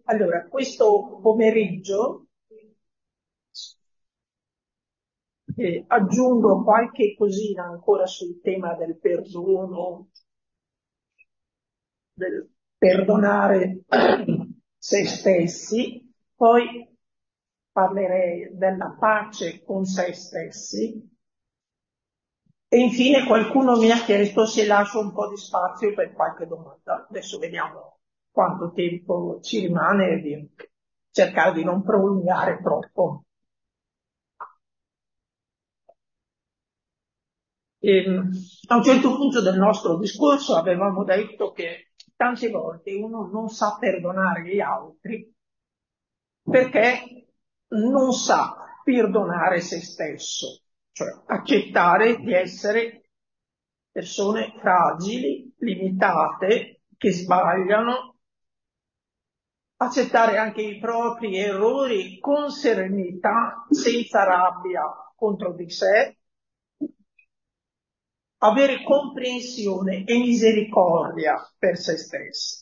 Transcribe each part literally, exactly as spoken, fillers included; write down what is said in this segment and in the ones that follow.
Allora, questo pomeriggio eh, aggiungo qualche cosina ancora sul tema del perdono, del perdonare se stessi, poi parlerei della pace con se stessi e infine qualcuno mi ha chiesto se lascio un po' di spazio per qualche domanda. Adesso vediamo quanto tempo ci rimane di cercare di non prolungare troppo. E, a un certo punto del nostro discorso avevamo detto che tante volte uno non sa perdonare gli altri perché non sa perdonare se stesso, cioè accettare di essere persone fragili, limitate, che sbagliano, accettare anche i propri errori con serenità, senza rabbia contro di sé, avere comprensione e misericordia per se stessi.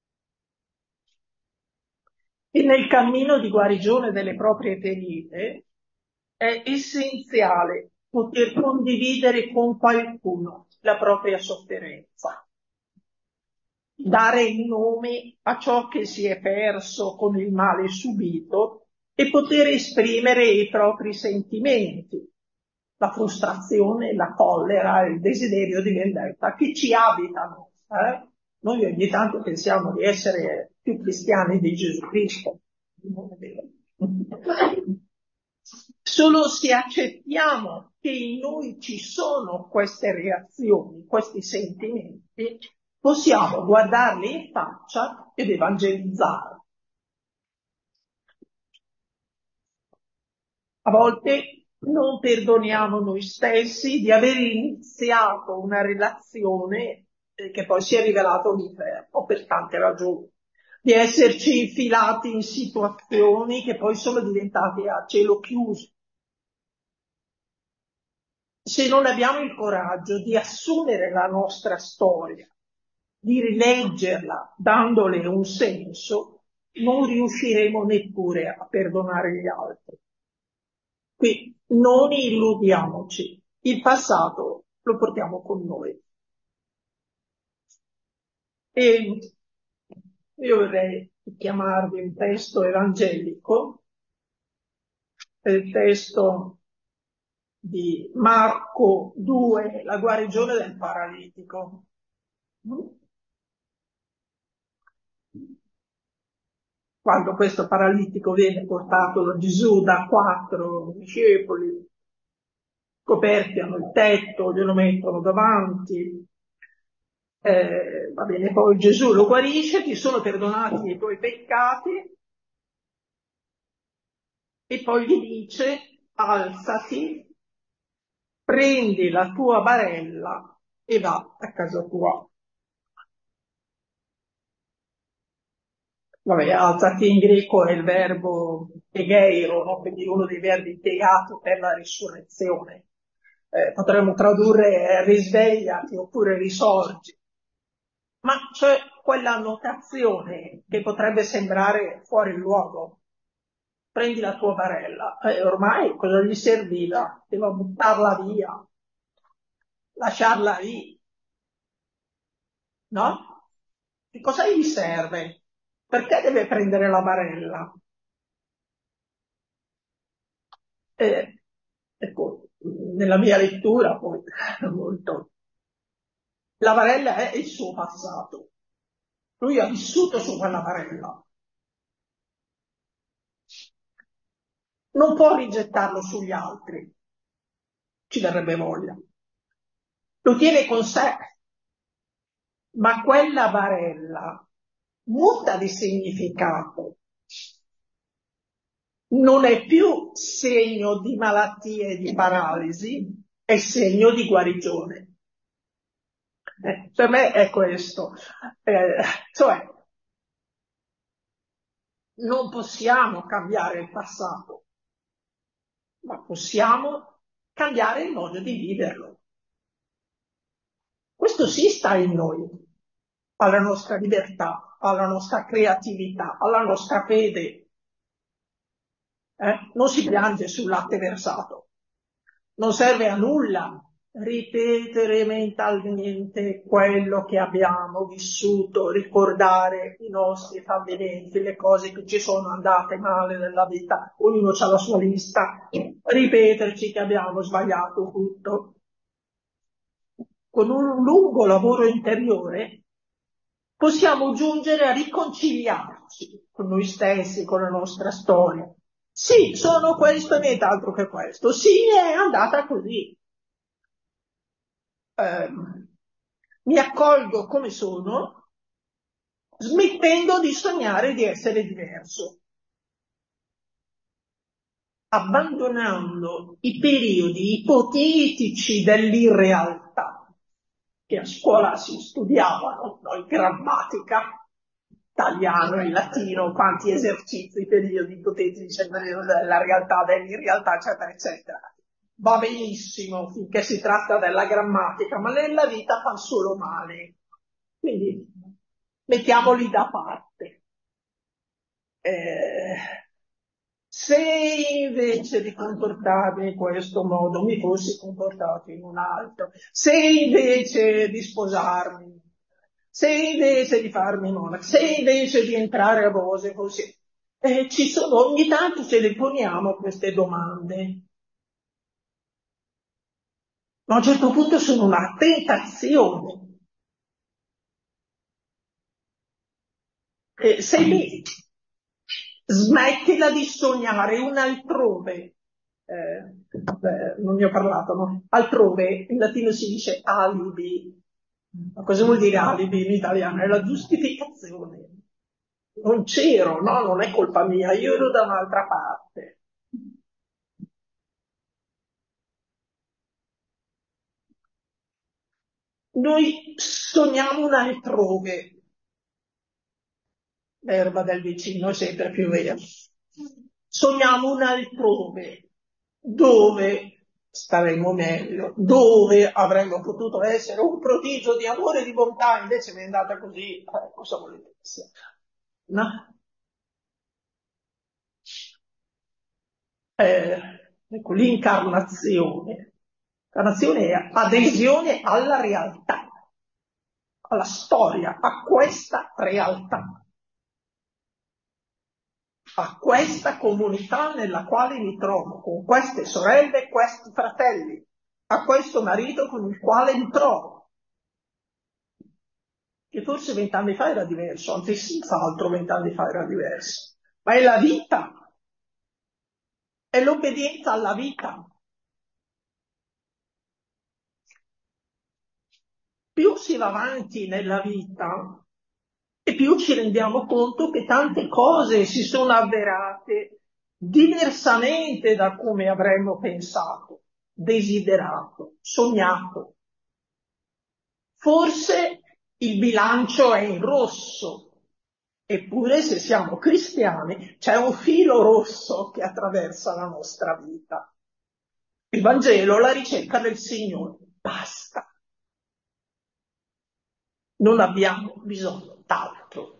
E nel cammino di guarigione delle proprie ferite è essenziale poter condividere con qualcuno la propria sofferenza, dare il nome a ciò che si è perso con il male subito e poter esprimere i propri sentimenti, la frustrazione, la collera, il desiderio di vendetta che ci abitano. Eh? Noi ogni tanto pensiamo di essere più cristiani di Gesù Cristo. Non è vero. Solo se accettiamo che in noi ci sono queste reazioni, questi sentimenti, possiamo guardarli in faccia ed evangelizzare. A volte non perdoniamo noi stessi di aver iniziato una relazione eh, che poi si è rivelata un inferno per tante ragioni, di esserci infilati in situazioni che poi sono diventate a cielo chiuso. Se non abbiamo il coraggio di assumere la nostra storia, di rileggerla dandole un senso, non riusciremo neppure a perdonare gli altri. Qui non illudiamoci, il passato lo portiamo con noi. E io vorrei chiamarvi un testo evangelico, il testo di Marco due, la guarigione del paralitico. Quando questo paralitico viene portato da Gesù da quattro discepoli, coperti hanno il tetto, glielo mettono davanti, eh, va bene, poi Gesù lo guarisce, ti sono perdonati i tuoi peccati, e poi gli dice, alzati, prendi la tua barella e va a casa tua. Vabbè, alzati in greco è il verbo egeiro, no? Quindi uno dei verbi impiegati per la risurrezione. Eh, potremmo tradurre risvegliati oppure risorgi. Ma c'è quella annotazione che potrebbe sembrare fuori luogo. Prendi la tua barella. Eh, ormai cosa gli serviva? Devo buttarla via, lasciarla lì, no? Che cosa gli serve? Perché deve prendere la barella? Eh, ecco, nella mia lettura poi molto. La barella è il suo passato. Lui ha vissuto su quella barella. Non può rigettarlo sugli altri. Ci verrebbe voglia. Lo tiene con sé. Ma quella barella muta di significato. Non è più segno di malattia e di paralisi, è segno di guarigione. Eh, per me è questo. Eh, cioè, non possiamo cambiare il passato, ma possiamo cambiare il modo di viverlo. Questo sì sta in noi, alla nostra libertà. alla nostra creatività, alla nostra fede. Eh? Non si piange sul latte versato. Non serve a nulla ripetere mentalmente quello che abbiamo vissuto, ricordare i nostri fallimenti, le cose che ci sono andate male nella vita, ognuno ha la sua lista, ripeterci che abbiamo sbagliato tutto. Con un lungo lavoro interiore possiamo giungere a riconciliarci con noi stessi, con la nostra storia. Sì, sono questo e nient'altro che questo. Sì, è andata così. Eh, mi accolgo come sono, smettendo di sognare di essere diverso, abbandonando i periodi ipotetici dell'irrealtà che a scuola si studiavano, noi grammatica, italiano e latino, quanti esercizi, periodi ipotetici della realtà, dell'irrealtà, eccetera, eccetera. Va benissimo finché si tratta della grammatica, ma nella vita fa solo male. Quindi mettiamoli da parte. Eh, se invece di comportarmi in questo modo mi fossi comportato in un altro, se invece di sposarmi, se invece di farmi monaca, se invece di entrare a Bose così, eh, ci sono, ogni tanto ce le poniamo queste domande. Ma a un certo punto sono una tentazione. Eh, sei lì, smettila di sognare un altrove. Eh, beh, non ne ho parlato, no? Altrove, in latino si dice alibi. Ma cosa vuol dire alibi in italiano? È la giustificazione. Non c'ero, no? Non è colpa mia, io ero da un'altra parte. Noi sogniamo un altrove, l'erba del vicino è sempre più vera. Sogniamo un altrove, dove staremmo meglio, dove avremmo potuto essere un prodigio di amore e di bontà, invece mi è andata così, eh, cosa volete che sia? No? Eh, ecco, l'incarnazione. L'incarnazione è adesione alla realtà, alla storia, a questa realtà, a questa comunità nella quale mi trovo, con queste sorelle e questi fratelli, a questo marito con il quale mi trovo, che forse vent'anni fa era diverso, anzi senz'altro vent'anni fa era diverso, ma è la vita, è l'obbedienza alla vita. Più si va avanti nella vita e più ci rendiamo conto che tante cose si sono avverate diversamente da come avremmo pensato, desiderato, sognato. Forse il bilancio è in rosso, eppure se siamo cristiani c'è un filo rosso che attraversa la nostra vita. Il Vangelo, la ricerca del Signore, basta. Non abbiamo bisogno d'altro.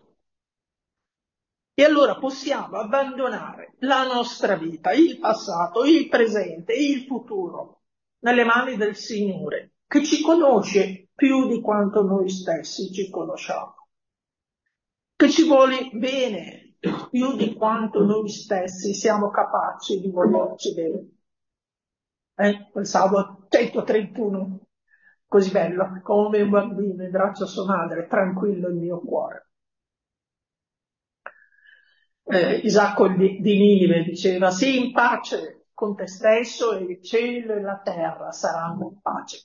E allora possiamo abbandonare la nostra vita, il passato, il presente, il futuro, nelle mani del Signore, che ci conosce più di quanto noi stessi ci conosciamo, che ci vuole bene più di quanto noi stessi siamo capaci di volerci bene. Eh? Quel Salmo centotrentuno, così bello, come un bambino in braccio a sua madre, tranquillo il mio cuore. Eh, Isacco di, di Ninive diceva: sii in pace con te stesso e il cielo e la terra saranno in pace.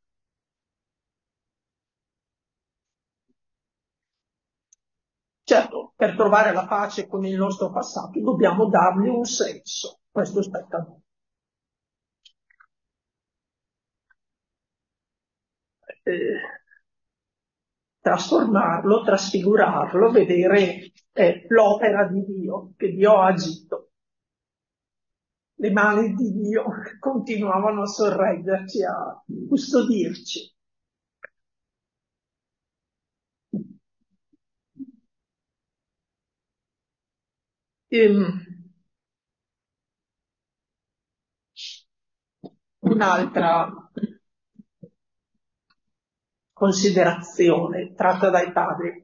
Certo, per trovare la pace con il nostro passato dobbiamo dargli un senso, questo spetta a noi. Eh, trasformarlo, trasfigurarlo, vedere eh, l'opera di Dio, che Dio ha agito. Le mani di Dio continuavano a sorreggerci, a custodirci. Ehm, un'altra considerazione tratta dai padri.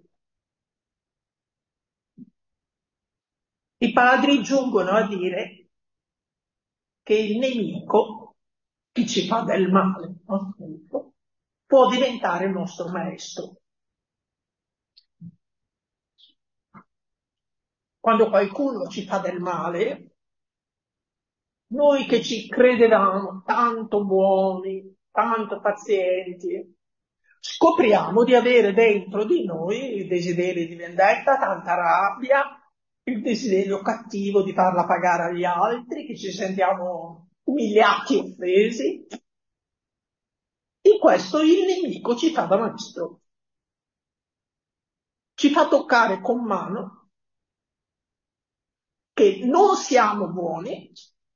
I padri giungono a dire che il nemico, chi ci fa del male, appunto, può diventare il nostro maestro. Quando qualcuno ci fa del male, noi che ci credevamo tanto buoni, tanto pazienti, scopriamo di avere dentro di noi il desiderio di vendetta, tanta rabbia, il desiderio cattivo di farla pagare agli altri, che ci sentiamo umiliati, offesi. In questo il nemico ci fa da maestro, ci fa toccare con mano che non siamo buoni,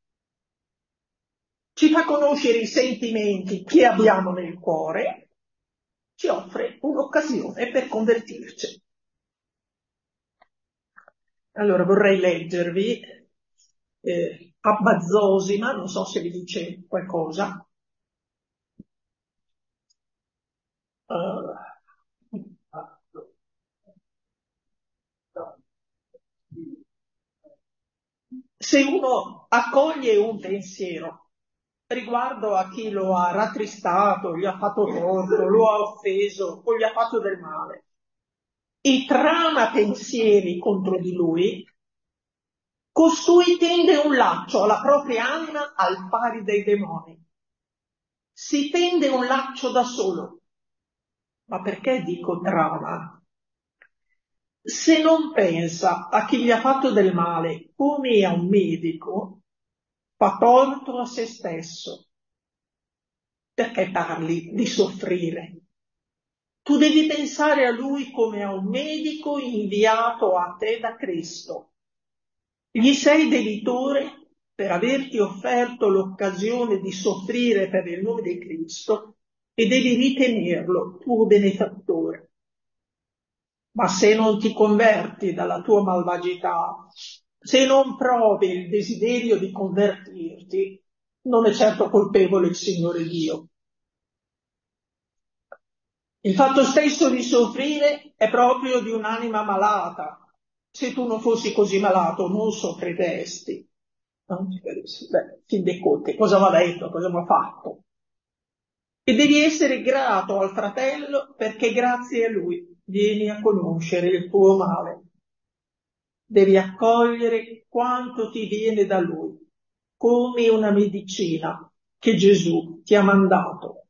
ci fa conoscere i sentimenti che abbiamo nel cuore, ci offre un'occasione per convertirci. Allora vorrei leggervi eh, Abba Zosima, non so se vi dice qualcosa. Uh, se uno accoglie un pensiero riguardo a chi lo ha rattristato, gli ha fatto torto, lo ha offeso o gli ha fatto del male, e trama pensieri contro di lui, costui tende un laccio alla propria anima al pari dei demoni. Si tende un laccio da solo. Ma perché dico trama? Se non pensa a chi gli ha fatto del male come a un medico, fa torto a se stesso. Perché parli di soffrire? Tu devi pensare a lui come a un medico inviato a te da Cristo. Gli sei debitore per averti offerto l'occasione di soffrire per il nome di Cristo e devi ritenerlo tuo benefattore. Ma se non ti converti dalla tua malvagità, se non provi il desiderio di convertirti, non è certo colpevole il Signore Dio. Il fatto stesso di soffrire è proprio di un'anima malata. Se tu non fossi così malato, non soffriresti. No? Beh, fin dei conti, cosa mi ha detto, cosa mi ha fatto? E devi essere grato al fratello perché grazie a lui vieni a conoscere il tuo male. Devi accogliere quanto ti viene da lui, come una medicina che Gesù ti ha mandato.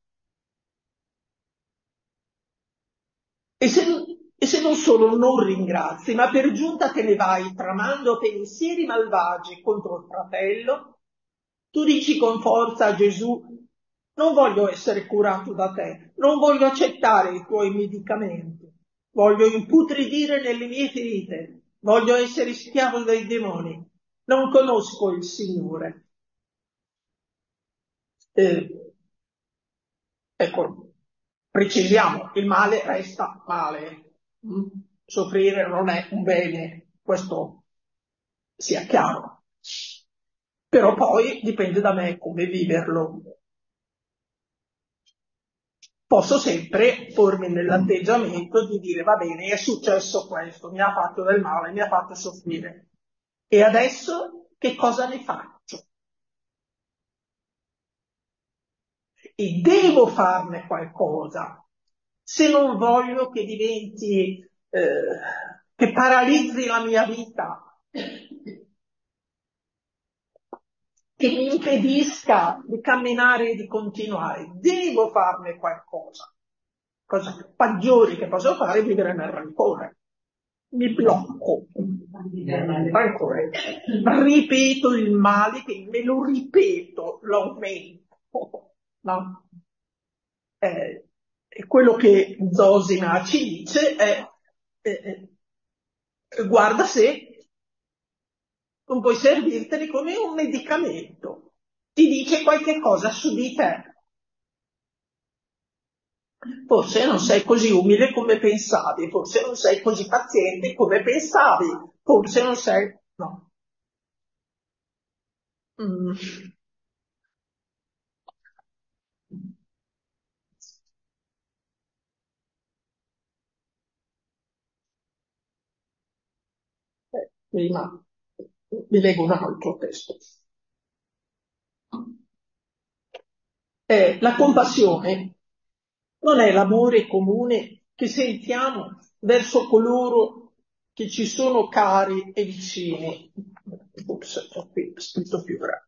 E se, e se non solo non ringrazi, ma per giunta te ne vai tramando pensieri malvagi contro il fratello, tu dici con forza a Gesù: non voglio essere curato da te, non voglio accettare i tuoi medicamenti, voglio imputridire nelle mie ferite, voglio essere schiavo dei demoni, non conosco il Signore. Eh, ecco, precisiamo, il male resta male. Mm? Soffrire non è un bene, questo sia chiaro. Però poi dipende da me come viverlo. Posso sempre pormi nell'atteggiamento di dire: va bene, è successo questo, mi ha fatto del male, mi ha fatto soffrire. E adesso che cosa ne faccio? E devo farne qualcosa, se non voglio che diventi, eh, che paralizzi la mia vita, che mi impedisca di camminare e di continuare. Devo farne qualcosa. Cosa peggiore che posso fare è vivere nel rancore. Mi blocco nel rancore. Ripeto il male, che me lo ripeto, lo aumento. No? Eh, e quello che Zosima ci dice è: eh, eh, guarda se non puoi servirteli come un medicamento, ti dice qualche cosa su di te. Forse non sei così umile come pensavi, forse non sei così paziente come pensavi, forse non sei... No, Mm. Eh, prima vi leggo un altro testo. Eh, la compassione non è l'amore comune che sentiamo verso coloro che ci sono cari e vicini. Forse ho qui scritto più grande.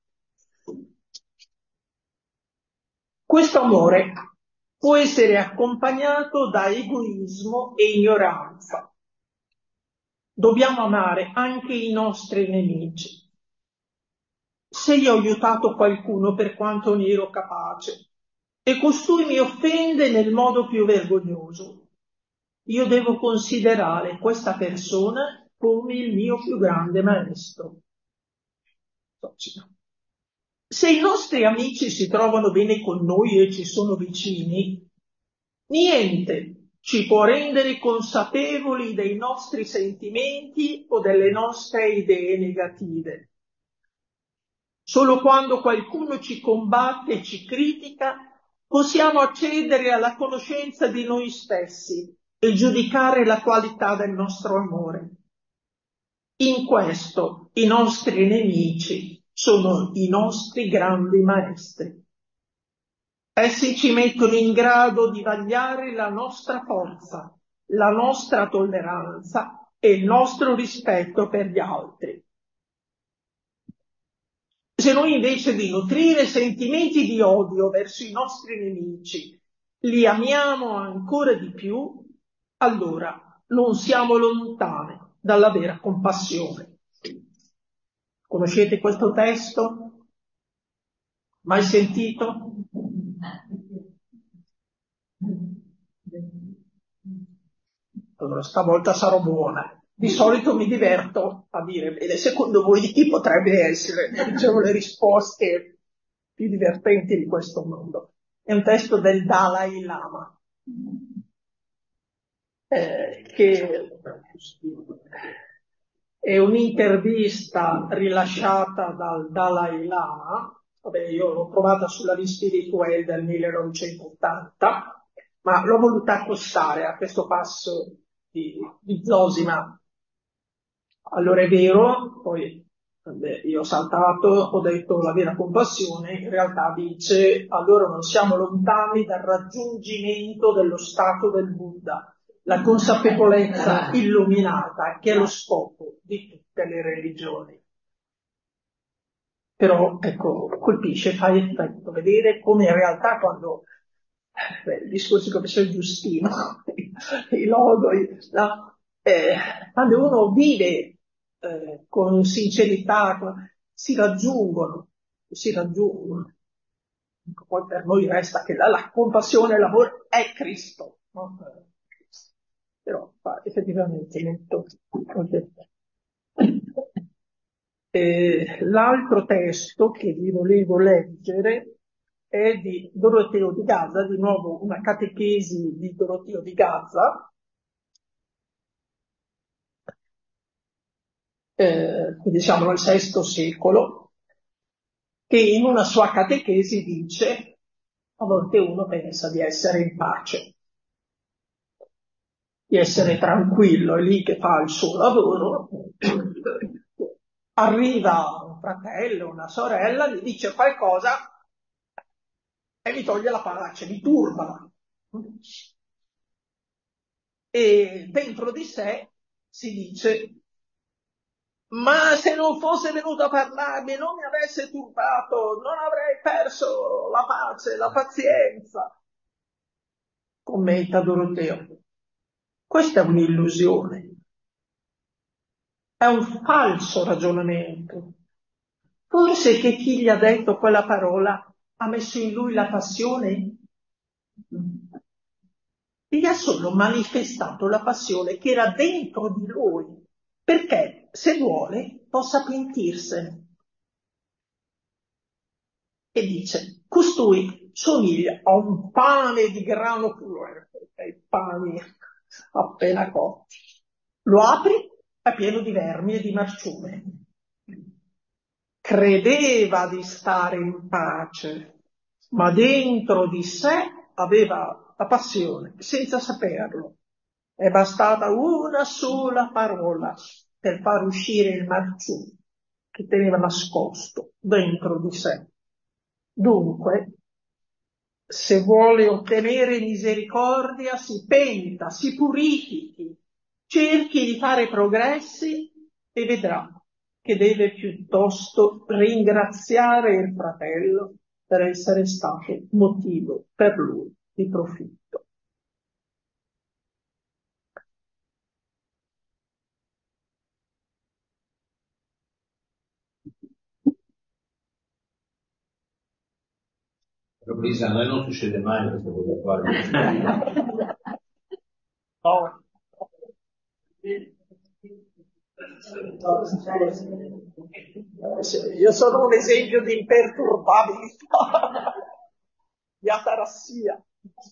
Questo amore può essere accompagnato da egoismo e ignoranza. Dobbiamo amare anche i nostri nemici. Se io ho aiutato qualcuno per quanto ne ero capace e costui mi offende nel modo più vergognoso, io devo considerare questa persona come il mio più grande maestro. Se i nostri amici si trovano bene con noi e ci sono vicini, niente ci può rendere consapevoli dei nostri sentimenti o delle nostre idee negative. Solo quando qualcuno ci combatte e ci critica, possiamo accedere alla conoscenza di noi stessi e giudicare la qualità del nostro amore. In questo i nostri nemici sono i nostri grandi maestri. Essi ci mettono in grado di vagliare la nostra forza, la nostra tolleranza e il nostro rispetto per gli altri. Se noi invece di nutrire sentimenti di odio verso i nostri nemici li amiamo ancora di più, allora non siamo lontani dalla vera compassione. Conoscete questo testo? Mai sentito? Allora, stavolta sarò buona. Di solito mi diverto a dire, bene, secondo voi di chi potrebbe essere? Dicevo le risposte più divertenti di questo mondo. È un testo del Dalai Lama, eh, che è un'intervista rilasciata dal Dalai Lama. Vabbè, io l'ho trovata sulla Vie Spirituelle del millenovecentottanta, ma l'ho voluta accostare a questo passo di, di Zosima. Allora è vero, poi vabbè, io ho saltato, ho detto la vera compassione, in realtà dice allora non siamo lontani dal raggiungimento dello stato del Buddha, la consapevolezza illuminata che è lo scopo di tutte le religioni. Però, ecco, colpisce, fa effetto vedere come in realtà quando, beh, il discorso di professor Giustino, i logoi, no? eh, quando uno vive eh, con sincerità, con- si raggiungono, si raggiungono. Ecco, poi per noi resta che la, la compassione e l'amore è Cristo, no? Però fa effettivamente molto, molto effetto. Eh, l'altro testo che vi volevo leggere è di Doroteo di Gaza, di nuovo una catechesi di Doroteo di Gaza, eh, quindi siamo nel sesto secolo, che in una sua catechesi dice a volte uno pensa di essere in pace, di essere tranquillo, è lì che fa il suo lavoro, arriva un fratello, una sorella, gli dice qualcosa e mi toglie la pace, mi turba. E dentro di sé si dice, ma se non fosse venuto a parlarmi, non mi avesse turbato, non avrei perso la pace, la pazienza. Commenta Doroteo. Questa è un'illusione, è un falso ragionamento. Forse che chi gli ha detto quella parola ha messo in lui la passione? Gli ha solo manifestato la passione che era dentro di lui, perché se vuole possa pentirsene. E dice, costui somiglia a un pane di grano pure, i pani appena cotti. Lo apri, è pieno di vermi e di marciume. credeva di stare in pace, ma dentro di sé aveva la passione, senza saperlo. È bastata una sola parola per far uscire il marciume che teneva nascosto dentro di sé. Dunque, se vuole ottenere misericordia, si penta, si purifichi, cerchi di fare progressi e vedrà che deve piuttosto ringraziare il fratello per essere stato motivo per lui di profitto. Però Lisa, a noi non succede mai questa cosa qua. No. Io sono un esempio di imperturbabilità, di atarassia.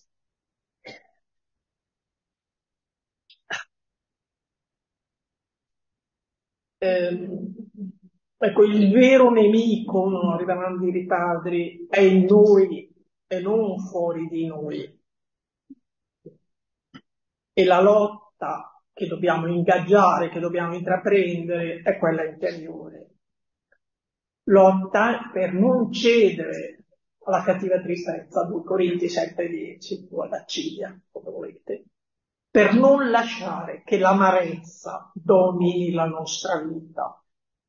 Eh, ecco, il vero nemico, arriveranno i padri, è in noi e non fuori di noi. E la lotta che dobbiamo ingaggiare, che dobbiamo intraprendere, è quella interiore. Lotta per non cedere alla cattiva tristezza, due Corinzi sette dieci, o alla ciglia, come volete, per non lasciare che l'amarezza domini la nostra vita.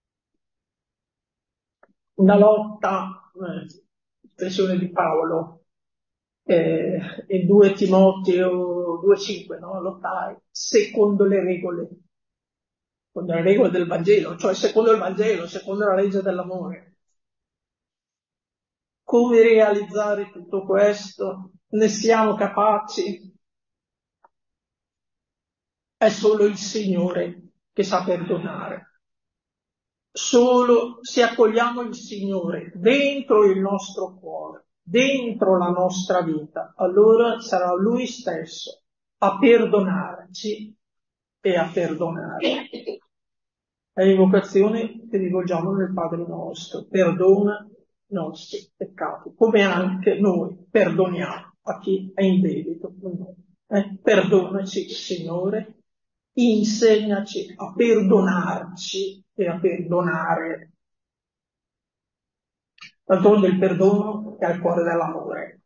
Una lotta, eh, espressione di Paolo, eh, in due Timoteo due cinque, no? Lottai secondo le regole, secondo le regole del Vangelo, cioè secondo il Vangelo, secondo la legge dell'amore. Come realizzare tutto questo? Ne siamo capaci? È solo il Signore che sa perdonare. Solo se accogliamo il Signore dentro il nostro cuore, dentro la nostra vita, allora sarà Lui stesso a perdonarci e a perdonare. È l'invocazione che rivolgiamo nel Padre nostro, perdona i nostri peccati, come anche noi perdoniamo a chi è in debito con noi. Eh? Perdonaci, Signore, insegnaci a perdonarci e a perdonare. D'altronde il perdono è al cuore dell'amore.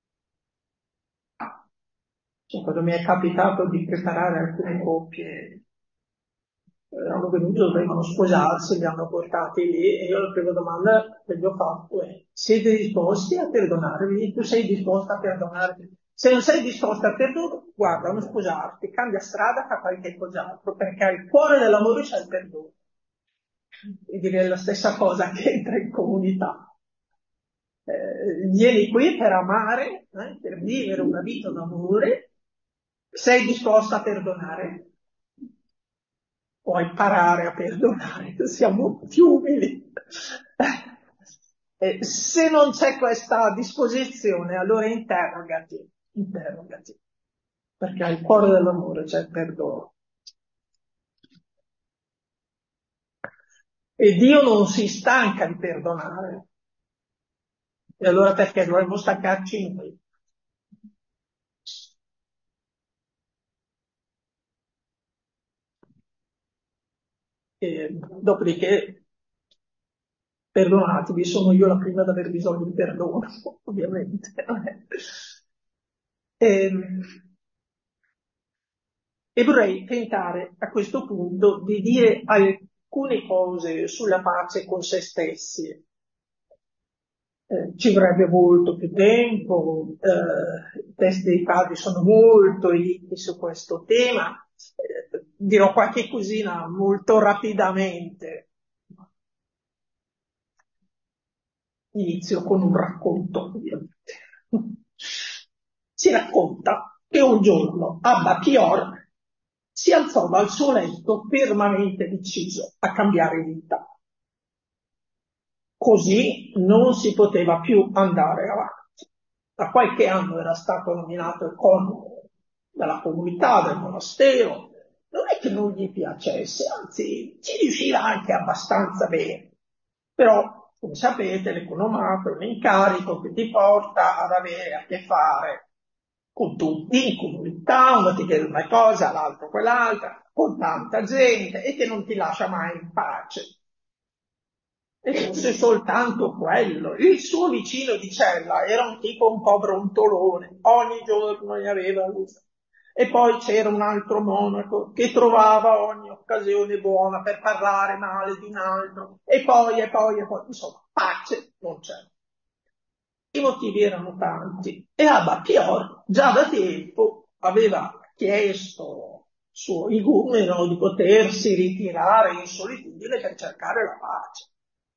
Cioè, quando mi è capitato di preparare alcune coppie, erano venuti, dovevano sposarsi, li hanno portati lì e io la prima domanda che gli ho fatto è: siete disposti a perdonarvi? Tu sei disposta a perdonarvi? Se non sei disposta a perdonare, guarda, non sposarti, cambia strada, fa qualche cos'altro, perché al cuore dell'amore c'è il perdono. E direi la stessa cosa che entra in comunità. Eh, vieni qui per amare, eh, per vivere una vita d'amore, sei disposta a perdonare, puoi imparare a perdonare, siamo più umili. Eh, se non c'è questa disposizione, allora interrogati, interrogati, perché al cuore dell'amore c'è il perdono. E Dio non si stanca di perdonare. E allora perché dovremmo stancarci noi? E dopodiché, perdonatevi, sono io la prima ad aver bisogno di perdono, ovviamente. E, e vorrei tentare a questo punto di dire alcune cose sulla pace con se stessi. Eh, ci vorrebbe molto più tempo, eh, i testi dei padri sono molto ricchi su questo tema, eh, dirò qualche cosina molto rapidamente. Inizio con un racconto, ovviamente. Si racconta che un giorno Abba Chior si alzò dal suo letto fermamente deciso a cambiare vita. Così non si poteva più andare avanti. Da qualche anno era stato nominato il coniuge della comunità, del monastero. Non è che non gli piacesse, anzi ci riusciva anche abbastanza bene. Però, come sapete, l'economato è un incarico che ti porta ad avere a che fare con tutti in comunità, uno ti chiede una cosa, l'altro quell'altra, con tanta gente e che non ti lascia mai in pace. E fosse soltanto quello. Il suo vicino di cella era un tipo un po' brontolone, ogni giorno ne aveva uno. E poi c'era un altro monaco che trovava ogni occasione buona per parlare male di un altro, e poi, e poi, e poi, insomma, pace non c'è. I motivi erano tanti e Abba Pior già da tempo aveva chiesto al suo igumeno di potersi ritirare in solitudine per cercare la pace.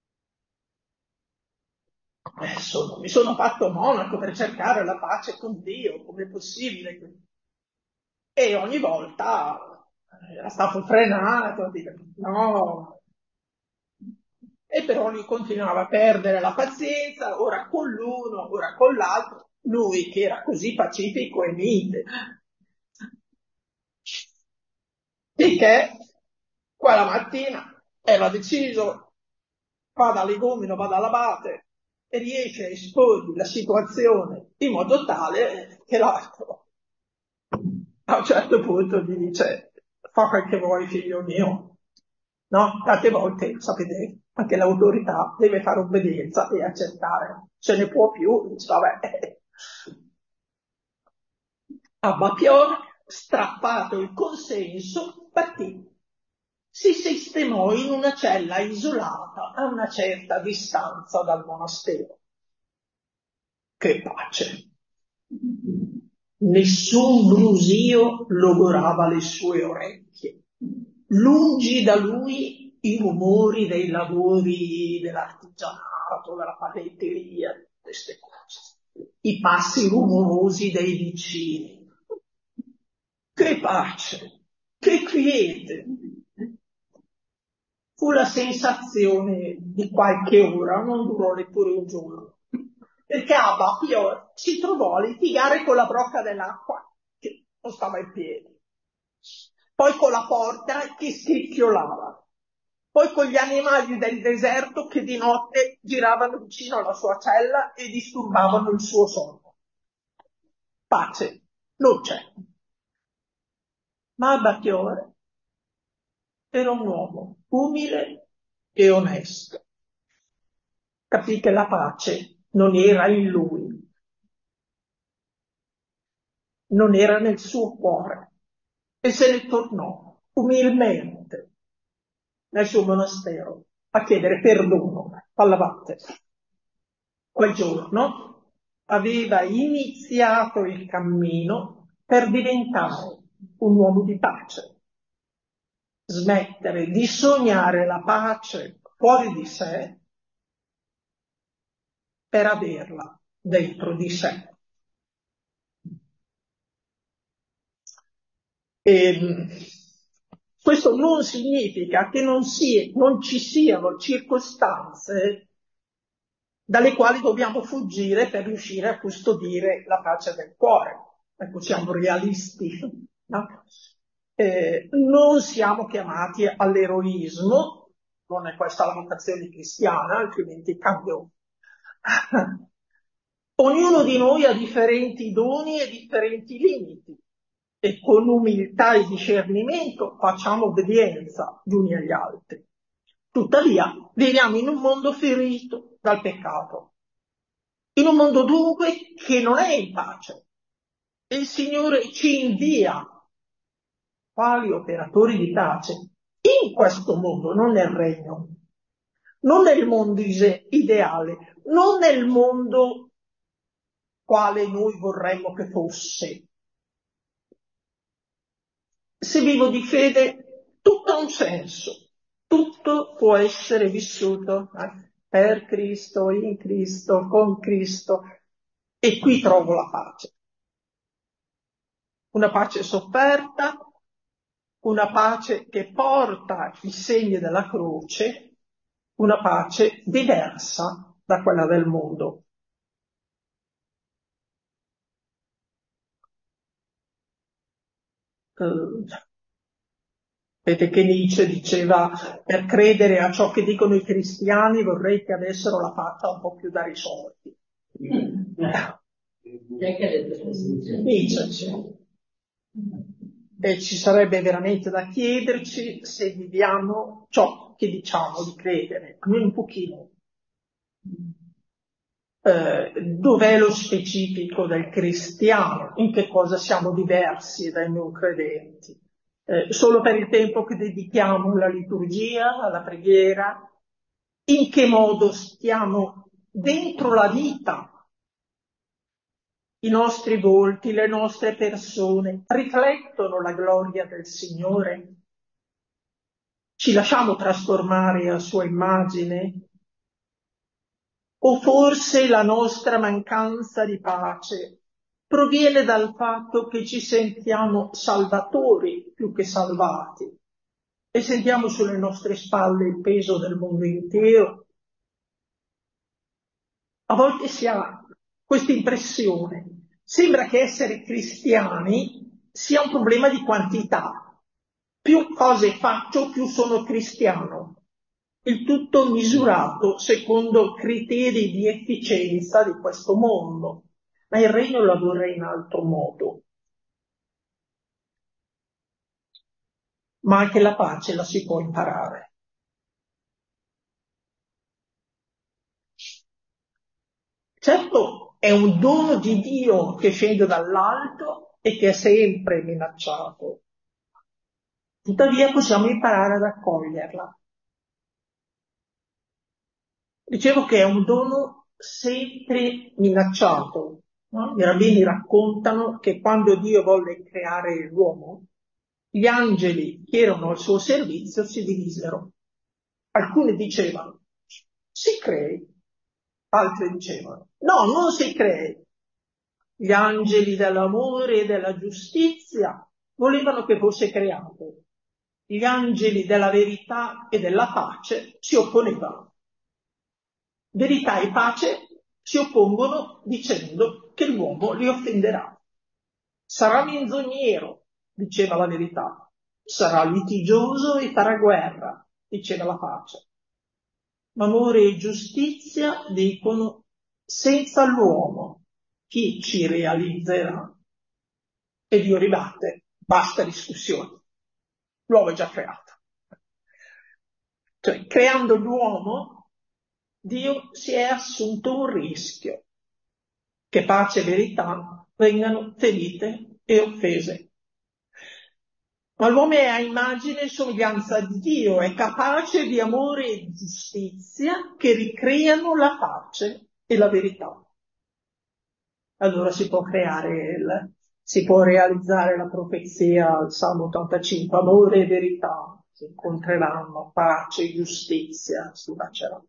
Adesso mi sono fatto monaco per cercare la pace con Dio, com'è possibile? E ogni volta era stato frenato a dire no, e però lui continuava a perdere la pazienza, ora con l'uno, ora con l'altro, lui che era così pacifico e mite. Finché quella mattina era deciso, va dall'igumeno, va dall'abate e riesce a esporgli la situazione in modo tale che l'altro a un certo punto gli dice fa quel che vuoi figlio mio, no? Tante volte, sapete, anche l'autorità deve fare obbedienza e accettare, se ne può più, dice vabbè. Abba Pior, strappato il consenso, partì. Si sistemò in una cella isolata a una certa distanza dal monastero. Che pace! Nessun brusio logorava le sue orecchie. Lungi da lui i rumori dei lavori dell'artigianato, della panetteria, queste cose. I passi rumorosi dei vicini. Che pace! Che quiete! Fu la sensazione di qualche ora, non durò neppure un giorno, perché Abba Pior si trovò a litigare con la brocca dell'acqua che non stava in piedi, poi con la porta che scricchiolava, poi con gli animali del deserto che di notte giravano vicino alla sua cella e disturbavano il suo sonno. Pace non c'è. Ma Abba Pior era un uomo umile e onesto. Capì che la pace non era in lui, non era nel suo cuore, e se ne tornò umilmente nel suo monastero a chiedere perdono all'abate. Quel giorno aveva iniziato il cammino per diventare un uomo di pace, smettere di sognare la pace fuori di sé per averla dentro di sé. E questo non significa che non, si, non ci siano circostanze dalle quali dobbiamo fuggire per riuscire a custodire la pace del cuore. Ecco, siamo realisti, no? Eh, non siamo chiamati all'eroismo, non è questa la vocazione cristiana, altrimenti cambio. Ognuno di noi ha differenti doni e differenti limiti e con umiltà e discernimento facciamo obbedienza gli uni agli altri. Tuttavia viviamo in un mondo ferito dal peccato, in un mondo dunque che non è in pace. E il Signore ci invia quali operatori di pace in questo mondo, non nel regno, non nel mondo ideale, non nel mondo quale noi vorremmo che fosse. Se vivo di fede, tutto ha un senso, tutto può essere vissuto eh, per Cristo, in Cristo, con Cristo, e qui trovo la pace. Una pace sofferta, una pace che porta i segni della croce, una pace diversa da quella del mondo. Vedete che Nietzsche diceva, per credere a ciò che dicono i cristiani vorrei che avessero la faccia un po' più da risolti. Nietzsche, sì. E ci sarebbe veramente da chiederci se viviamo ciò che diciamo di credere, almeno un pochino. Eh, dov'è lo specifico del cristiano? In che cosa siamo diversi dai non credenti? Eh, solo per il tempo che dedichiamo alla liturgia, alla preghiera? In che modo stiamo dentro la vita? I nostri volti, le nostre persone riflettono la gloria del Signore? Ci lasciamo trasformare a sua immagine? O forse la nostra mancanza di pace proviene dal fatto che ci sentiamo salvatori più che salvati e sentiamo sulle nostre spalle il peso del mondo intero? A volte si ha questa impressione. Sembra che essere cristiani sia un problema di quantità. Più cose faccio, più sono cristiano. Il tutto misurato secondo criteri di efficienza di questo mondo. Ma il regno lavora in altro modo. Ma anche la pace la si può imparare. Certo, è un dono di Dio che scende dall'alto e che è sempre minacciato. Tuttavia possiamo imparare ad accoglierla. Dicevo che è un dono sempre minacciato. No? I rabbini raccontano che quando Dio volle creare l'uomo, gli angeli che erano al suo servizio si divisero. Alcuni dicevano, si crei. Altri dicevano, no, non si crei. Gli angeli dell'amore e della giustizia volevano che fosse creato. Gli angeli della verità e della pace si opponevano. Verità e pace si oppongono dicendo che l'uomo li offenderà. Sarà menzognero, diceva la verità. Sarà litigioso e farà guerra, diceva la pace. Ma amore e giustizia dicono senza l'uomo chi ci realizzerà? E Dio ribatte, basta discussioni. L'uomo è già creato. Cioè, creando l'uomo, Dio si è assunto un rischio, che pace e verità vengano ferite e offese. Ma l'uomo è a immagine e somiglianza di Dio, è capace di amore e giustizia che ricreano la pace e la verità. Allora si può creare, il, si può realizzare la profezia al Salmo ottantacinque, amore e verità si incontreranno, pace e giustizia si baceranno.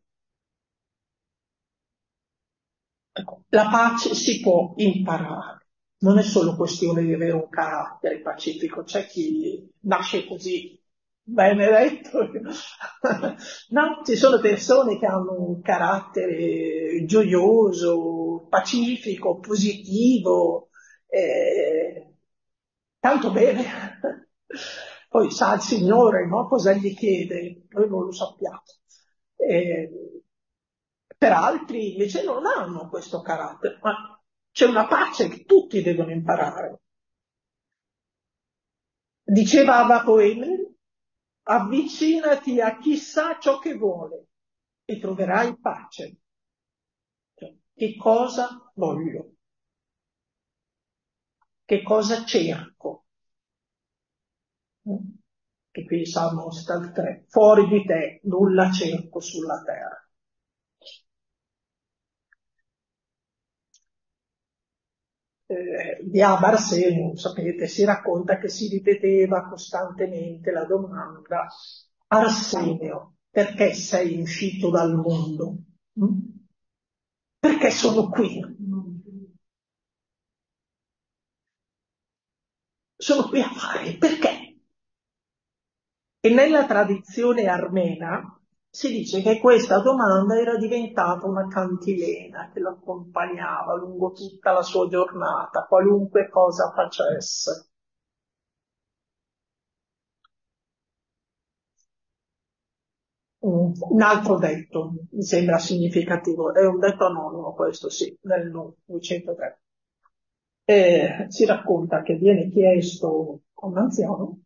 Ecco, la pace si può imparare, non è solo questione di avere un carattere pacifico, c'è chi nasce così, benedetto, no, ci sono persone che hanno un carattere gioioso, pacifico, positivo, eh, tanto bene, poi sa il Signore, no, cosa gli chiede, noi non lo sappiamo. Eh, per altri invece non hanno questo carattere, ma c'è una pace che tutti devono imparare. Diceva Abba Poemen, avvicinati a chi sa ciò che vuole e troverai pace. Cioè, che cosa voglio? Che cosa cerco? Che qui il Salmo sta al tre. Fuori di te nulla cerco sulla terra. Eh, di Abar Senu, sapete, si racconta che si ripeteva costantemente la domanda: Arsenio, perché sei uscito dal mondo? Mm? Perché sono qui? Sono qui a fare, perché? E nella tradizione armena si dice che questa domanda era diventata una cantilena che lo accompagnava lungo tutta la sua giornata, qualunque cosa facesse. un, un altro detto, mi sembra significativo, è un detto anonimo questo, sì, nel novecentotre. Eh, si racconta che viene chiesto a un anziano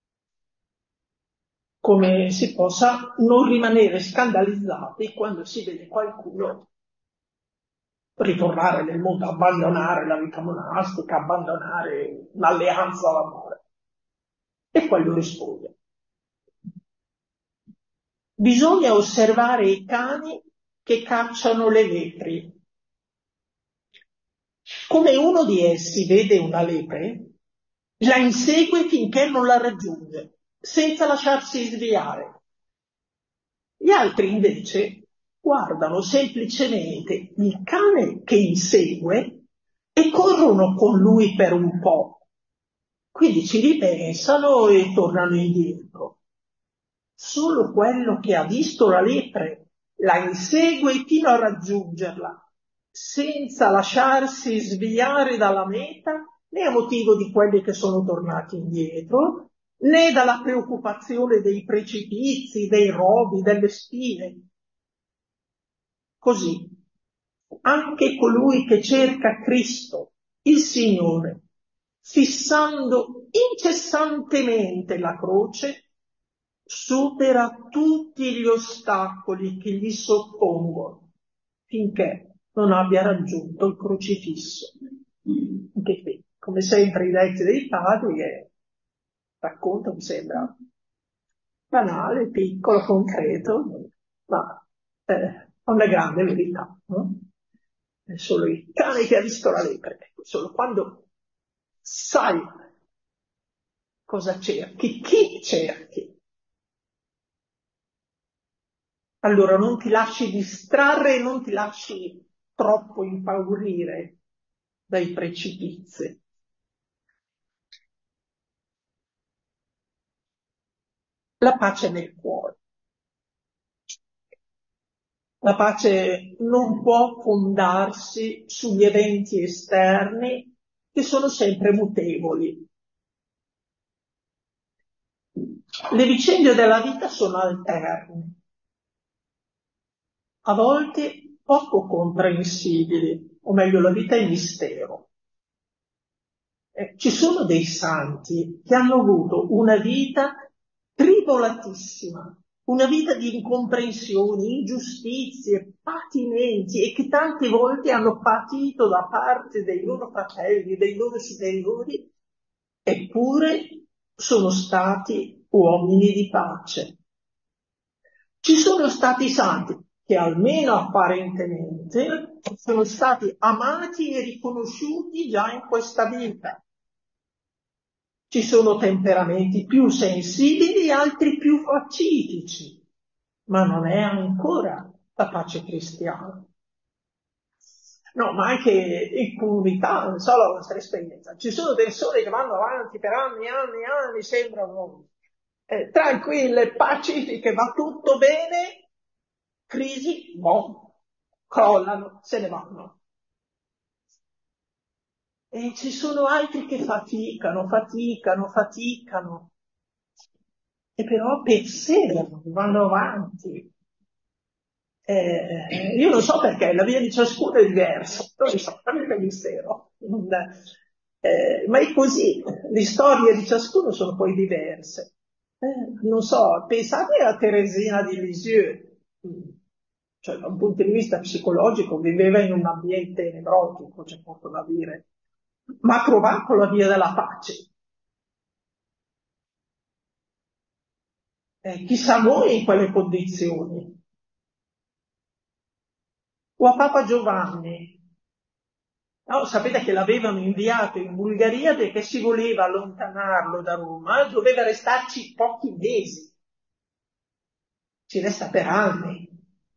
come si possa non rimanere scandalizzati quando si vede qualcuno ritornare nel mondo, abbandonare la vita monastica, abbandonare l'alleanza all'amore. E quello risponde: bisogna osservare i cani che cacciano le lepri. Come uno di essi vede una lepre, la insegue finché non la raggiunge, senza lasciarsi sviare. Gli altri invece guardano semplicemente il cane che insegue e corrono con lui per un po'. Quindi ci ripensano e tornano indietro. Solo quello che ha visto la lepre la insegue fino a raggiungerla, senza lasciarsi sviare dalla meta, né a motivo di quelli che sono tornati indietro, né dalla preoccupazione dei precipizi, dei rovi, delle spine. Così, anche colui che cerca Cristo, il Signore, fissando incessantemente la croce, supera tutti gli ostacoli che gli soppongono finché non abbia raggiunto il crocifisso. Anche qui, come sempre, i detti dei padri che racconto mi sembra banale, piccolo, concreto, ma eh, ha una grande verità. No? È solo il cane che ha visto la lepre, solo quando sai cosa cerchi, chi cerchi, allora non ti lasci distrarre e non ti lasci troppo impaurire dai precipizi. La pace nel cuore. La pace non può fondarsi sugli eventi esterni che sono sempre mutevoli. Le vicende della vita sono alterne, a volte poco comprensibili, o meglio la vita è mistero. Eh, ci sono dei santi che hanno avuto una vita tribolatissima, una vita di incomprensioni, ingiustizie, patimenti e che tante volte hanno patito da parte dei loro fratelli, dei loro superiori, eppure sono stati uomini di pace. Ci sono stati santi che almeno apparentemente sono stati amati e riconosciuti già in questa vita. Ci sono temperamenti più sensibili e altri più facitici, ma non è ancora la pace cristiana. No, ma anche in comunità, non so la vostra esperienza, ci sono persone che vanno avanti per anni, anni, anni, sembrano eh, tranquille, pacifiche, va tutto bene, crisi, boh, crollano, se ne vanno. E ci sono altri che faticano, faticano, faticano, e però perseverano, vanno avanti. Eh, io non so perché, la via di ciascuno è diversa, non lo so, veramente mistero. Eh, ma è così, le storie di ciascuno sono poi diverse. Eh, non so, pensate a Teresina di Lisieux, cioè da un punto di vista psicologico viveva in un ambiente nevrotico, c'è poco da dire, ma ha trovato la via della pace. Eh, chissà noi in quelle condizioni. O a Papa Giovanni. No, sapete che l'avevano inviato in Bulgaria perché si voleva allontanarlo da Roma, doveva restarci pochi mesi. Ci resta per anni.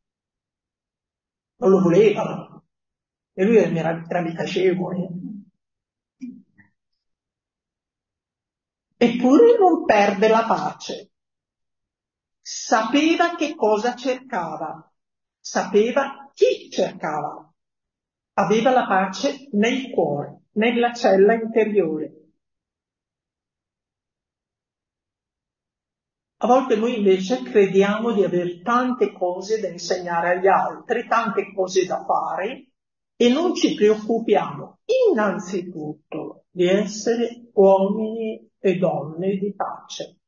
Non lo volevano. E lui era, era mica scemo. Eh. Eppure non perde la pace. Sapeva che cosa cercava. Sapeva chi cercava. Aveva la pace nel cuore, nella cella interiore. A volte noi invece crediamo di avere tante cose da insegnare agli altri, tante cose da fare, e non ci preoccupiamo innanzitutto di essere uomini e donne di pace.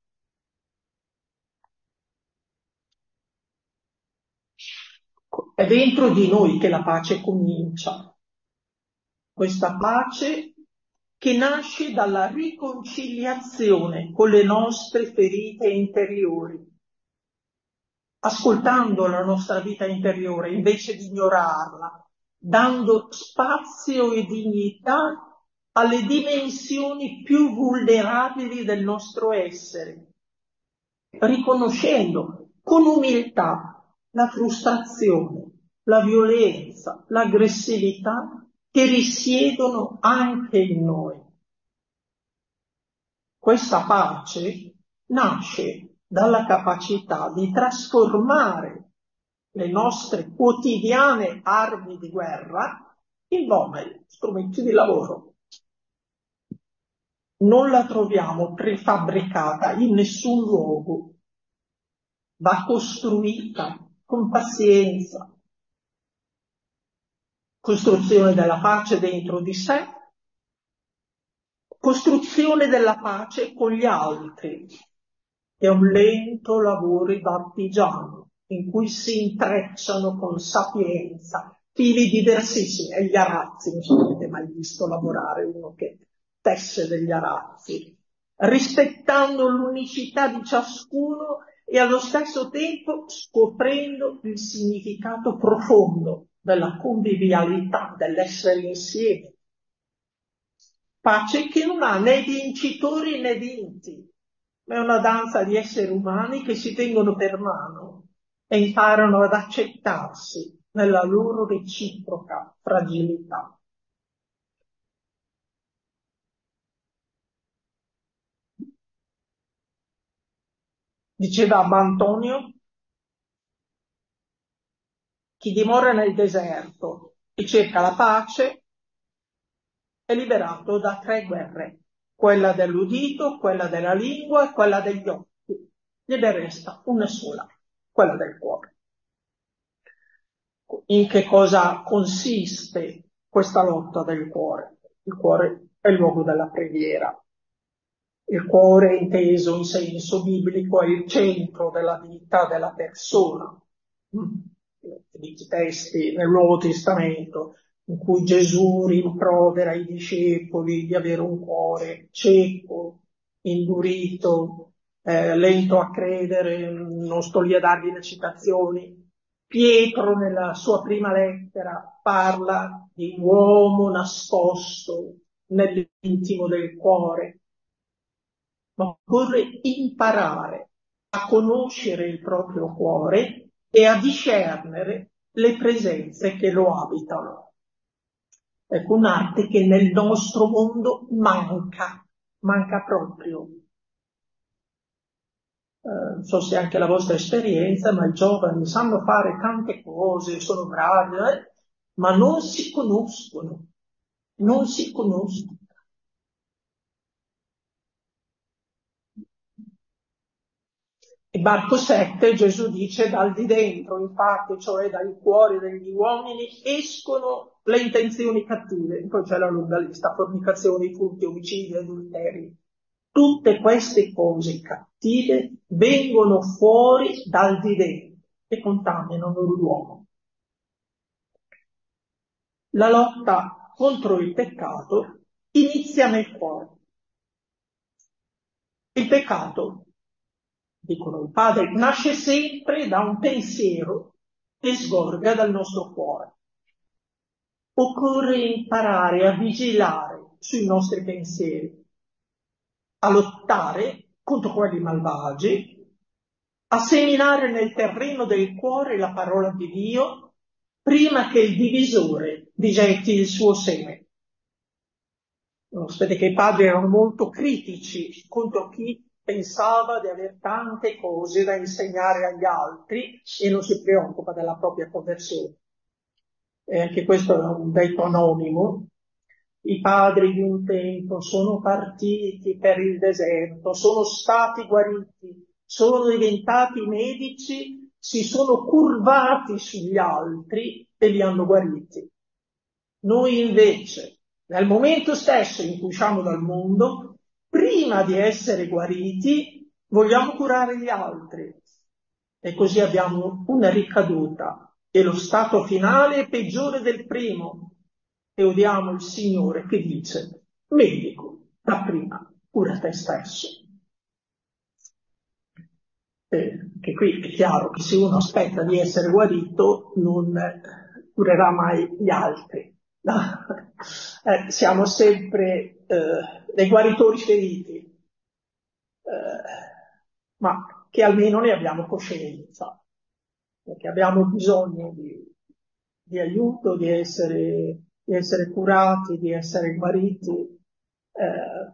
È dentro di noi che la pace comincia. Questa pace che nasce dalla riconciliazione con le nostre ferite interiori, ascoltando la nostra vita interiore invece di ignorarla, dando spazio e dignità alle dimensioni più vulnerabili del nostro essere, riconoscendo con umiltà la frustrazione, la violenza, l'aggressività che risiedono anche in noi. Questa pace nasce dalla capacità di trasformare le nostre quotidiane armi di guerra in bombe, strumenti di lavoro. Non la troviamo prefabbricata in nessun luogo, va costruita con pazienza, costruzione della pace dentro di sé, costruzione della pace con gli altri. È un lento lavoro partigiano in cui si intrecciano con sapienza fili diversissimi. E gli arazzi, non so se avete mai visto lavorare uno che tesse degli arazzi, rispettando l'unicità di ciascuno e allo stesso tempo scoprendo il significato profondo della convivialità, dell'essere insieme. Pace che non ha né vincitori né vinti, ma è una danza di esseri umani che si tengono per mano e imparano ad accettarsi nella loro reciproca fragilità. Diceva Abba Antonio, chi dimora nel deserto e cerca la pace è liberato da tre guerre, quella dell'udito, quella della lingua e quella degli occhi. Gliene resta una sola, quella del cuore. In che cosa consiste questa lotta del cuore? Il cuore è il luogo della preghiera. Il cuore, inteso in senso biblico, è il centro della vita della persona. I testi nel Nuovo Testamento in cui Gesù rimprovera ai discepoli di avere un cuore cieco, indurito, eh, lento a credere, non sto lì a darvi le citazioni. Pietro nella sua prima lettera parla di un uomo nascosto nell'intimo del cuore, ma occorre imparare a conoscere il proprio cuore e a discernere le presenze che lo abitano. Ecco, un'arte che nel nostro mondo manca, manca proprio. Eh, non so se anche la vostra esperienza, ma i giovani sanno fare tante cose, sono bravi, eh, ma non si conoscono, non si conoscono. E Marco sette Gesù dice dal di dentro, infatti, cioè dai cuori degli uomini, escono le intenzioni cattive. Poi c'è la lunga lista, fornicazioni, furti, omicidi, adulteri. Tutte queste cose cattive vengono fuori dal di dentro e contaminano l'uomo. La lotta contro il peccato inizia nel cuore. Il peccato, dicono i padri, nasce sempre da un pensiero che sgorga dal nostro cuore. Occorre imparare a vigilare sui nostri pensieri, a lottare contro quelli malvagi, a seminare nel terreno del cuore la parola di Dio prima che il divisore digetti il suo seme. Sapete che i padri erano molto critici contro chi pensava di avere tante cose da insegnare agli altri e non si preoccupa della propria conversione. E anche questo è un detto anonimo. I padri di un tempo sono partiti per il deserto, sono stati guariti, sono diventati medici, si sono curvati sugli altri e li hanno guariti. Noi invece, nel momento stesso in cui usciamo dal mondo, prima di essere guariti, vogliamo curare gli altri. E così abbiamo una ricaduta. E lo stato finale è peggiore del primo. E odiamo il Signore che dice, medico, da prima, cura te stesso. Eh, che qui è chiaro che se uno aspetta di essere guarito non eh, curerà mai gli altri. No? Eh, siamo sempre eh, dei guaritori feriti, eh, ma che almeno ne abbiamo coscienza, perché abbiamo bisogno di, di aiuto, di essere, di essere curati, di essere guariti. Eh,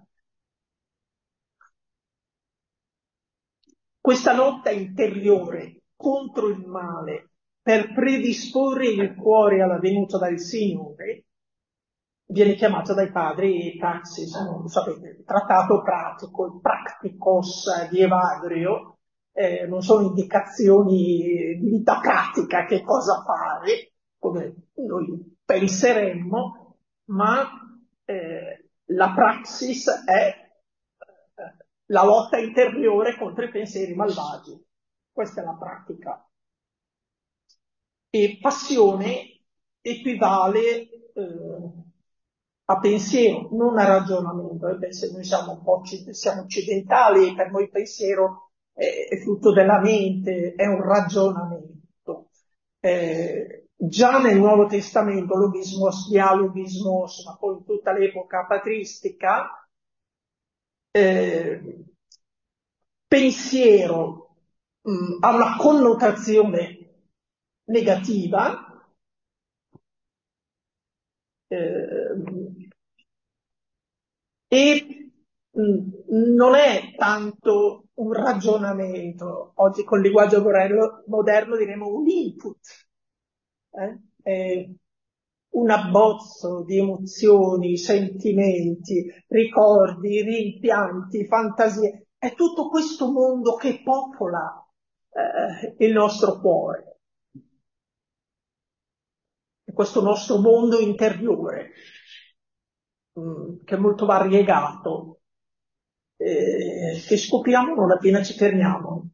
questa lotta interiore contro il male per predisporre il cuore alla venuta del Signore viene chiamata dai padri praxis, non sapete, il trattato pratico, il practicos di Evagrio, eh, non sono indicazioni di vita pratica che cosa fare, come noi penseremmo, ma eh, la praxis è la lotta interiore contro i pensieri malvagi. Questa è la pratica. E passione equivale eh, a pensiero, non a ragionamento. Eh, se noi siamo un po' siamo occidentali, per noi il pensiero è, è frutto della mente, è un ragionamento. Eh, già nel Nuovo Testamento, logismos, dialogismos, ma poi in tutta l'epoca patristica, eh, pensiero mh, ha una connotazione negativa, eh, e mh, non è tanto un ragionamento, oggi con il linguaggio moderno, moderno diremo un input, eh? È un abbozzo di emozioni, sentimenti, ricordi, rimpianti, fantasie, è tutto questo mondo che popola eh, il nostro cuore, è questo nostro mondo interiore, mh, che è molto variegato, eh, che scopriamo non appena ci fermiamo.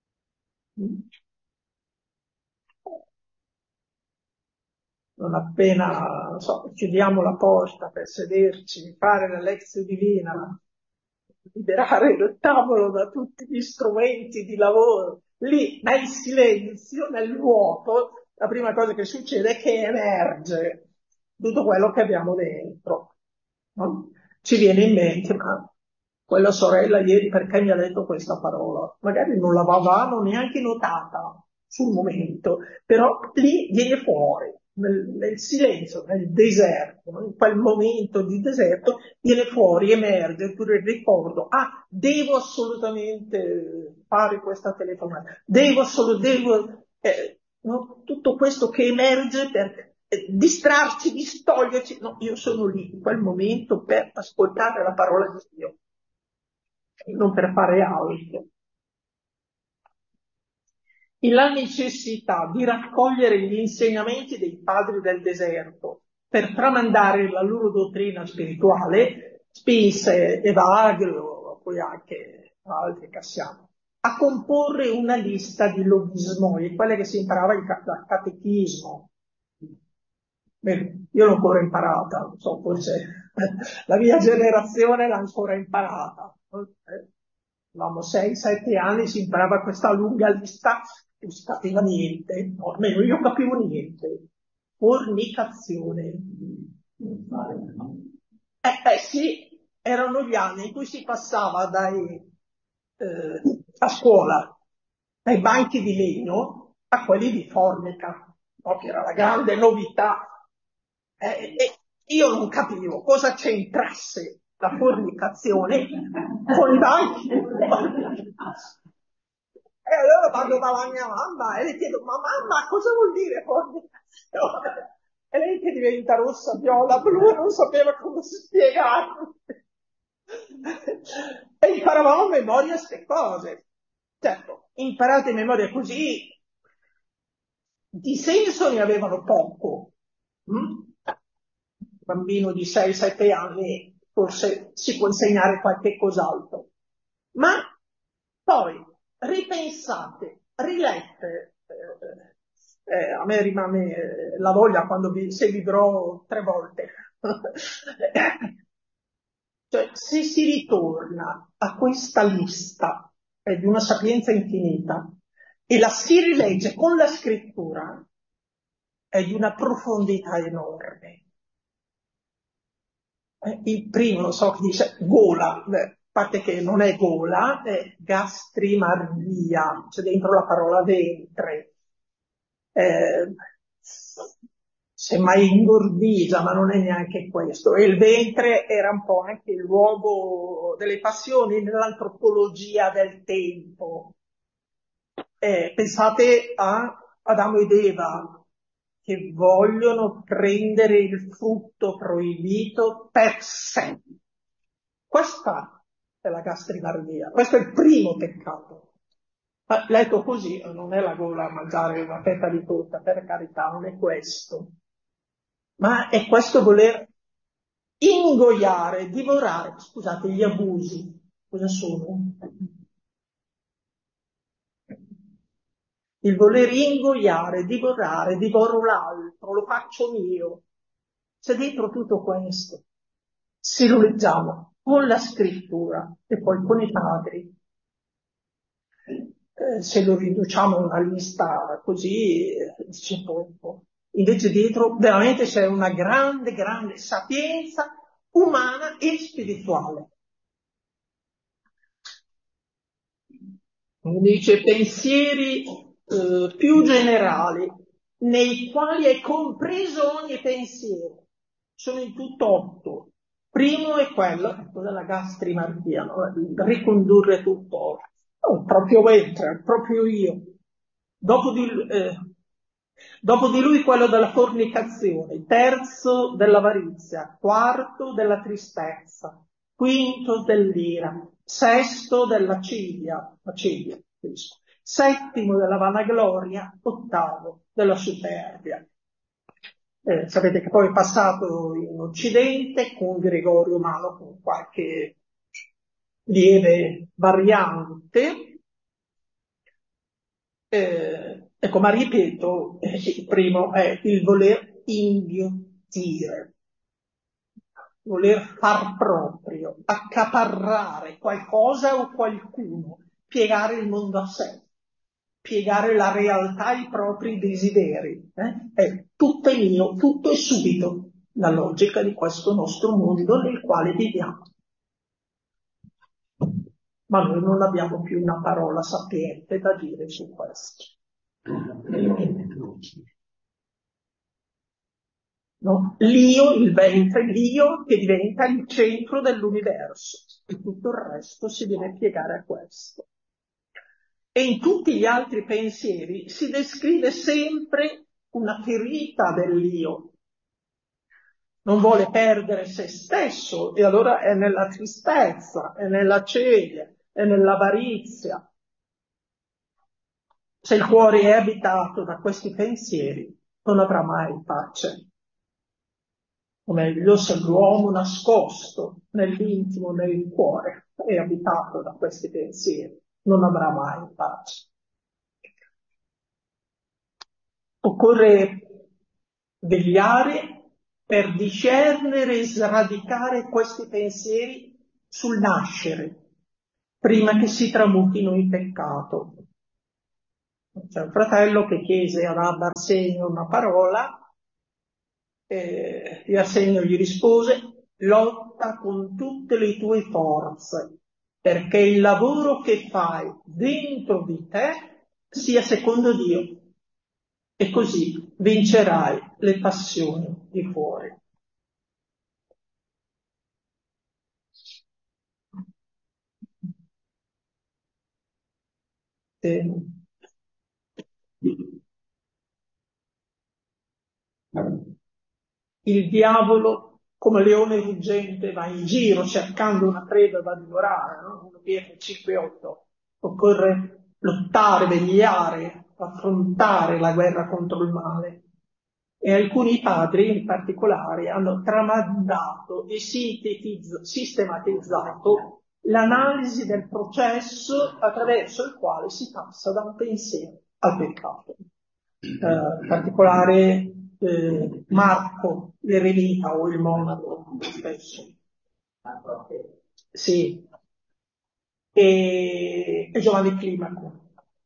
Non appena, non so, chiudiamo la porta per sederci, fare la lezione divina, liberare il tavolo da tutti gli strumenti di lavoro, lì nel silenzio, nel vuoto, la prima cosa che succede è che emerge tutto quello che abbiamo dentro. No? Ci viene in mente, ma quella sorella ieri perché mi ha detto questa parola? Magari non l'avevamo neanche notata sul momento, però lì viene fuori, nel, nel silenzio, nel deserto, no? In quel momento di deserto viene fuori, emerge pure il ricordo, ah, devo assolutamente fare questa telefonata, devo assolutamente, devo, eh, no? Tutto questo che emerge per eh, distrarci, distoglierci, no, io sono lì in quel momento per ascoltare la parola di Dio, non per fare altro. E la necessità di raccogliere gli insegnamenti dei padri del deserto per tramandare la loro dottrina spirituale spinse Evagrio, poi anche altri Cassiano, a comporre una lista di logismoi, quelle che si imparava in dal catechismo. Beh, io l'ho ancora imparata, non so, forse la mia generazione l'ha ancora imparata. Avevamo sei sette anni, si imparava questa lunga lista, non si capiva niente, o almeno io non capivo niente. Fornicazione. Eh, eh sì, erano gli anni in cui si passava dai, eh, a scuola, dai banchi di legno a quelli di formica, no? Che era la grande novità. Eh, e io non capivo cosa c'entrasse la fornicazione con i banchi di formica. E allora vado dalla mia mamma e le chiedo, ma mamma, cosa vuol dire fornicazione? E lei che diventa rossa, viola, blu, non sapeva come si spiegare. E imparavamo a memoria queste cose. Certo, imparate a memoria così, di senso ne avevano poco. Mm? Un bambino di sei sette anni forse si può insegnare qualche cos'altro. Ma poi ripensate, rilette, eh, eh, a me rimane eh, la voglia quando vi, se vivrò tre volte. Cioè, se si ritorna a questa lista eh, di una sapienza infinita e la si rilegge con la scrittura, è di una profondità enorme. Eh, il primo, non so chi dice, gola, beh, a parte che non è gola, è gastrimardia, c'è dentro la parola ventre. Eh, semmai ingordigia, ma non è neanche questo. E il ventre era un po' anche il luogo delle passioni nell'antropologia del tempo. Eh, pensate a Adamo ed Eva che vogliono prendere il frutto proibito per sé. Questa è la gastrimardia, questo è il primo peccato. Ma letto così non è la gola a mangiare una fetta di torta, per carità, non è questo. Ma è questo voler ingoiare, divorare. Scusate, gli abusi, cosa sono? Il voler ingoiare, divorare, divoro l'altro, lo faccio mio. C'è dentro tutto questo. Se lo leggiamo con la scrittura e poi con i padri, eh, se lo riduciamo a una lista così, eh, c'è poco. Invece dietro veramente c'è una grande, grande sapienza umana e spirituale. Dice pensieri eh, più generali, nei quali è compreso ogni pensiero. Sono in tutto otto. Primo è quello, ecco, della gastrimardia, no? Ricondurre tutto. Oh, proprio ventre, proprio io. Dopo di, eh, dopo di lui quello della fornicazione, terzo dell'avarizia, quarto della tristezza, quinto dell'ira, sesto della cilia, la cilia, questo, settimo della vanagloria, ottavo della superbia. Eh, sapete che poi è passato in Occidente con Gregorio Magno, con qualche lieve variante. Eh, ecco, ma ripeto, eh, il primo è il voler inghiottire, voler far proprio, accaparrare qualcosa o qualcuno, piegare il mondo a sé, piegare la realtà ai propri desideri. Eh? È tutto è mio, tutto è subito, la logica di questo nostro mondo nel quale viviamo. Ma noi non abbiamo più una parola sapiente da dire su questo. No? L'io, il ventre, l'io che diventa il centro dell'universo e tutto il resto si deve piegare a questo. E in tutti gli altri pensieri si descrive sempre una ferita dell'io. Non vuole perdere se stesso e allora è nella tristezza, è nella celia, è nell'avarizia. Se il cuore è abitato da questi pensieri, non avrà mai pace. O meglio, se l'uomo nascosto nell'intimo, nel cuore, è abitato da questi pensieri, non avrà mai pace. Occorre vegliare per discernere e sradicare questi pensieri sul nascere, prima che si tramutino in peccato. C'è un fratello che chiese ad Abba Arsenio una parola, e Arsenio gli rispose: lotta con tutte le tue forze, perché il lavoro che fai dentro di te sia secondo Dio, e così vincerai le passioni di fuori. Eh, il diavolo, come leone ruggente, va in giro cercando una preda da divorare, no? Uno P F cinque otto. Occorre lottare, vegliare, affrontare la guerra contro il male. E alcuni padri in particolare hanno tramandato e sintetizz- sistematizzato l'analisi del processo attraverso il quale si passa da un pensiero al peccato. Eh, in particolare eh, Marco l'eremita o il monaco stesso. Sì. E, e Giovanni Climaco.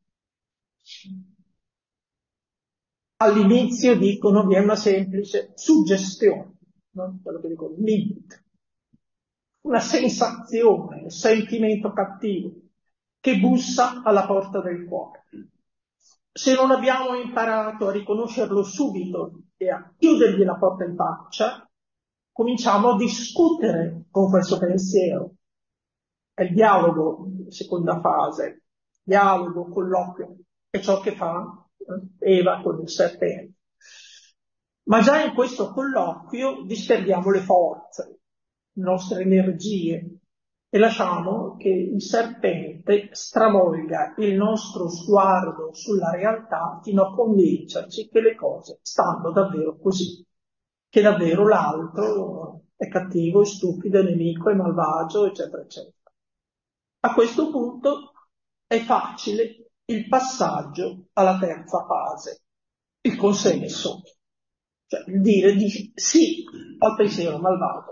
All'inizio dicono vi è una semplice suggestione, no? Quello che dicono, limit, una sensazione, un sentimento cattivo che bussa alla porta del cuore. Se non abbiamo imparato a riconoscerlo subito e a chiudergli la porta in faccia, cominciamo a discutere con questo pensiero. È il dialogo, seconda fase, dialogo, colloquio, è ciò che fa Eva con il serpente. Ma già in questo colloquio disperdiamo le forze, le nostre energie, e lasciamo che il serpente stravolga il nostro sguardo sulla realtà fino a convincerci che le cose stanno davvero così, che davvero l'altro è cattivo, è stupido, è nemico, è malvagio, eccetera, eccetera. A questo punto è facile il passaggio alla terza fase, il consenso, cioè il dire di sì al pensiero malvagio.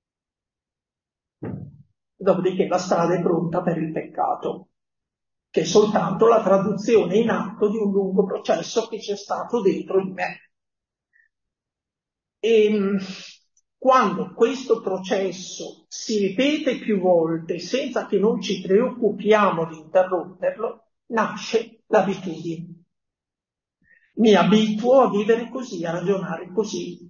Dopodiché la strada è pronta per il peccato, che è soltanto la traduzione in atto di un lungo processo che c'è stato dentro di me. E quando questo processo si ripete più volte senza che noi ci preoccupiamo di interromperlo, nasce l'abitudine. Mi abituo a vivere così, a ragionare così.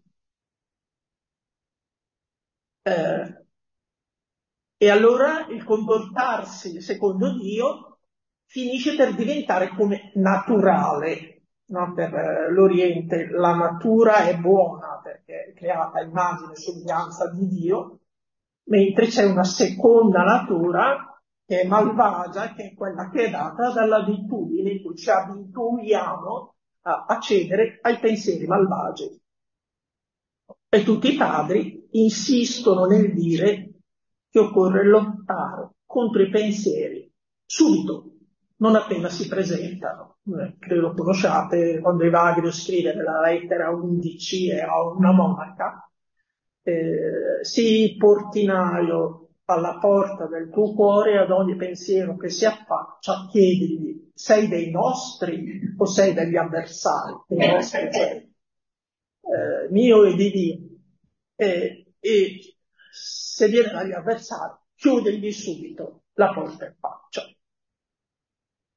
Eh, e allora il comportarsi secondo Dio finisce per diventare come naturale. No? Per eh, l'Oriente la natura è buona perché è creata a immagine e somiglianza di Dio, mentre c'è una seconda natura che è malvagia, che è quella che è data dall'abitudine in cui ci abituiamo a, a cedere ai pensieri malvagi. E tutti i padri insistono nel dire che occorre lottare contro i pensieri subito, non appena si presentano. Eh, credo lo conosciate, quando Evagrio scrive nella lettera undici a una monaca, eh, sii portinaio alla porta del tuo cuore, ad ogni pensiero che si affaccia, chiedigli, sei dei nostri o sei degli avversari? Dei nostri, cioè, eh, mio e di Dio. Eh, e se viene dagli avversari, chiudergli subito la porta in faccia.